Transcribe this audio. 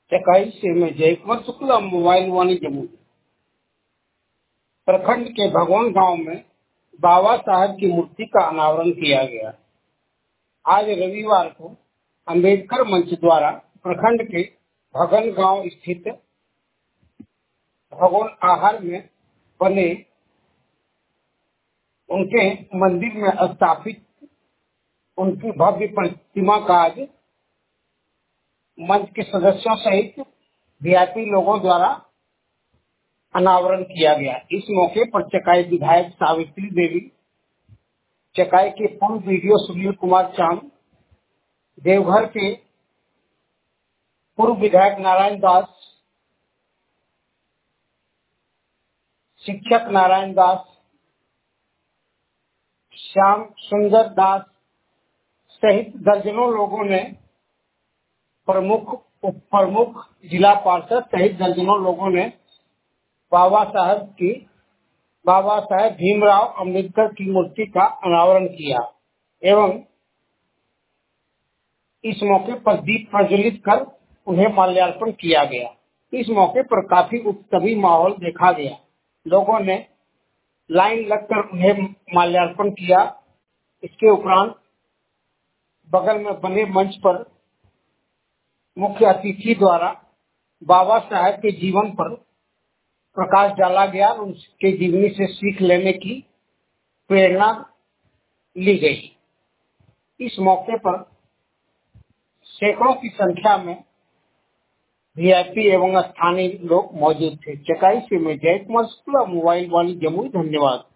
चकाई से मैं जयकुमार शुक्ला, मोबाइल वाणी जमुई। प्रखंड के भगवान गांव में बाबा साहब की मूर्ति का अनावरण किया गया। आज रविवार को अंबेडकर मंच द्वारा प्रखंड के भगन गांव स्थित भगवान आहार में बने उनके मंदिर में स्थापित उनकी भव्य प्रतिमा का आज मंच के सदस्यों सहित वीआईपी लोगों द्वारा अनावरण किया गया। इस मौके पर चकाई विधायक सावित्री देवी, चकाई के पूर्व वीडियो सुनील कुमार चांद, देवघर के पूर्व विधायक नारायण दास, शिक्षक नारायण दास, श्याम सुंदर दास सहित दर्जनों लोगों ने प्रमुख, उप प्रमुख, जिला पार्षद सहित दर्जनों लोगों ने बाबा साहेब भीमराव अंबेडकर की मूर्ति का अनावरण किया एवं इस मौके पर दीप प्रज्वलित कर उन्हें माल्यार्पण किया गया। इस मौके पर काफी उत्सवी माहौल देखा गया। लोगों ने लाइन लगकर उन्हें माल्यार्पण किया। इसके उपरांत बगल में बने मंच पर मुख्य अतिथि द्वारा बाबा साहेब के जीवन पर प्रकाश डाला गया। उनके जीवनी से सीख लेने की प्रेरणा ली गई। इस मौके पर सैकड़ों की संख्या में वीआईपी एवं स्थानीय लोग मौजूद थे। चकाई से मैं जयकुमार शुक्ला, मोबाइल वाणी जमुई। धन्यवाद।